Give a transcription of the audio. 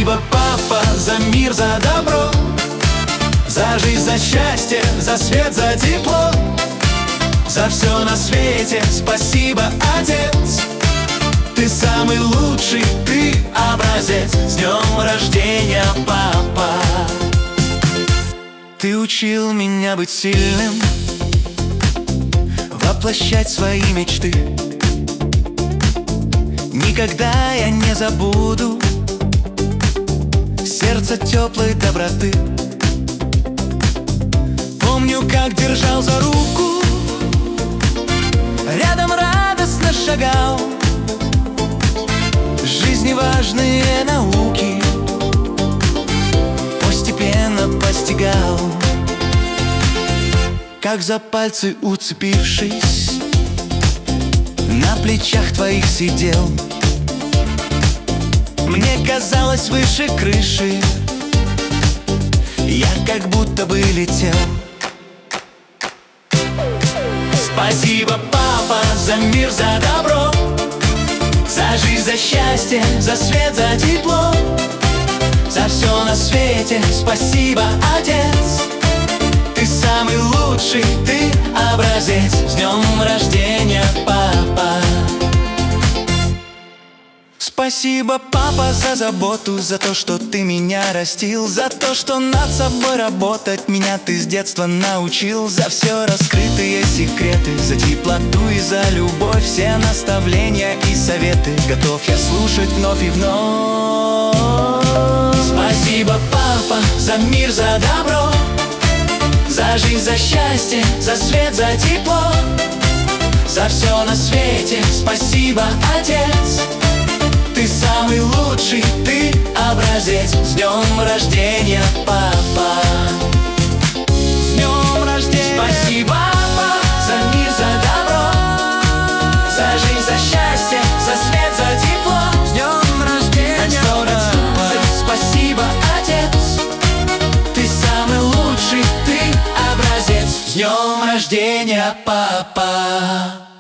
Спасибо, папа, за мир, за добро, за жизнь, за счастье, за свет, за тепло. За все на свете спасибо, отец. Ты самый лучший, ты образец. С днем рождения, папа. Ты учил меня быть сильным, воплощать свои мечты. Никогда я не забуду сердце теплой доброты. Помню, как держал за руку, рядом радостно шагал. Жизни важные науки постепенно постигал. Как за пальцы уцепившись, на плечах твоих сидел. Мне казалось, выше крыши я как будто бы летел. Спасибо, папа, за мир, за добро, за жизнь, за счастье, за свет, за тепло. За все на свете спасибо, отец. Ты самый лучший, ты образец. С днем рождения, папа. Спасибо, папа, за заботу, за то, что ты меня растил, за то, что над собой работать меня ты с детства научил, за все раскрытые секреты, за теплоту и за любовь, все наставления и советы готов я слушать вновь и вновь. Спасибо, папа, за мир, за добро, за жизнь, за счастье, за свет, за тепло. За все на свете спасибо, отец. Ты самый лучший, ты образец. С днем рождения, папа. С днем рождения. Спасибо, папа, за мир, за добро, за жизнь, за счастье, за свет, за тепло. С днем рождения, папа. Спасибо, отец. Ты самый лучший, ты образец. С днем рождения, папа.